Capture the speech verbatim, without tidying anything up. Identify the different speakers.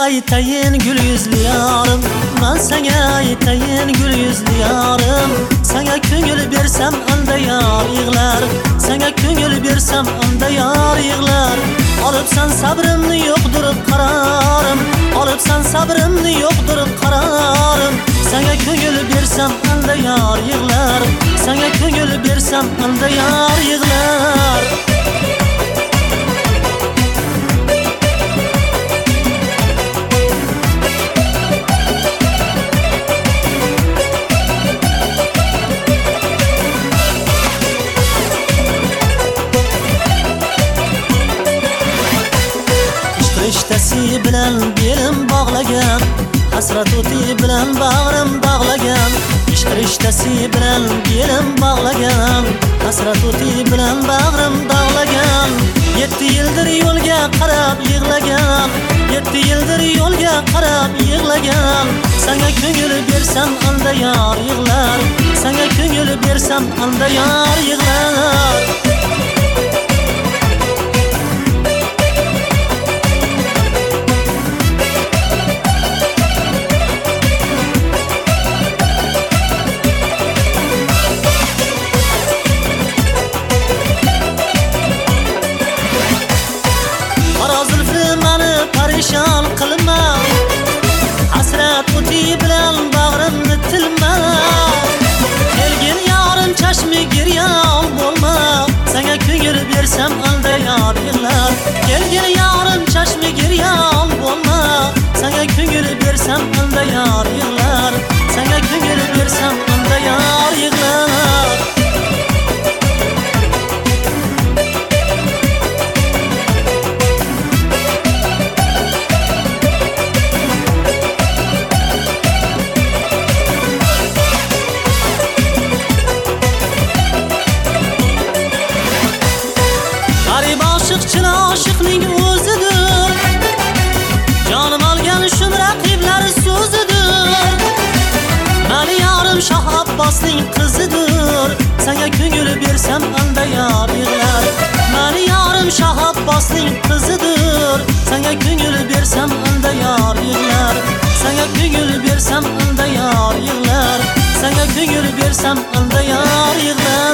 Speaker 1: aytayin gül yüzlü yarım, ben sana aytayin gül yüzlü yarım. Sana ko'ngil bersam anda yar yig'lar, sana ko'ngil bersam anda yar yig'lar. Olibsan sabrimni yo'qdir qararim, olibsan sabrimni yo'qdir qararim. Sana ko'ngil bersam anda yar yig'lar, sana ko'ngil bersam anda yar yig'lar. Rishtasi bilan belim bog'lagan, hasrat o'ti bilan bag'rim dog'lagan. Ishq rishtasi bilan belim bog'lagan, hasrat o'ti bilan bag'rim dog'lagan. Yetti yildir yo'lga qarab yig'lagan, yetti yildir yo'lga qarab yig'lagan. Sana ko'ngil bersam anda yar yig'lar, sana ko'ngil bersam anda yar yig'lar. Parishon qilma, hasrat o'ti bilan bag'rimni tilma. Kelgin yorim chashmi giryon bo'lma, sana ko'ngil bersam anda yar yig'lar. Kelgin yorim chashmi giryon bo'lma, sana ko'ngil bersam anda yar yig'lar, sana ko'ngil bersam anda yar yig'lar. Chin oshiqning o'zidir, jonim olgan shum raqiblar so'zidir. Mani yorim Shoh Abbosning qizidir, sana ko'ngil bersam anda yar yig'lar. Mani yorim Shoh Abbosning qizidir, sana ko'ngil bersam anda yar yig'lar, sana ko'ngil bersam anda yar yig'lar, sana ko'ngil bersam anda yar yig'lar.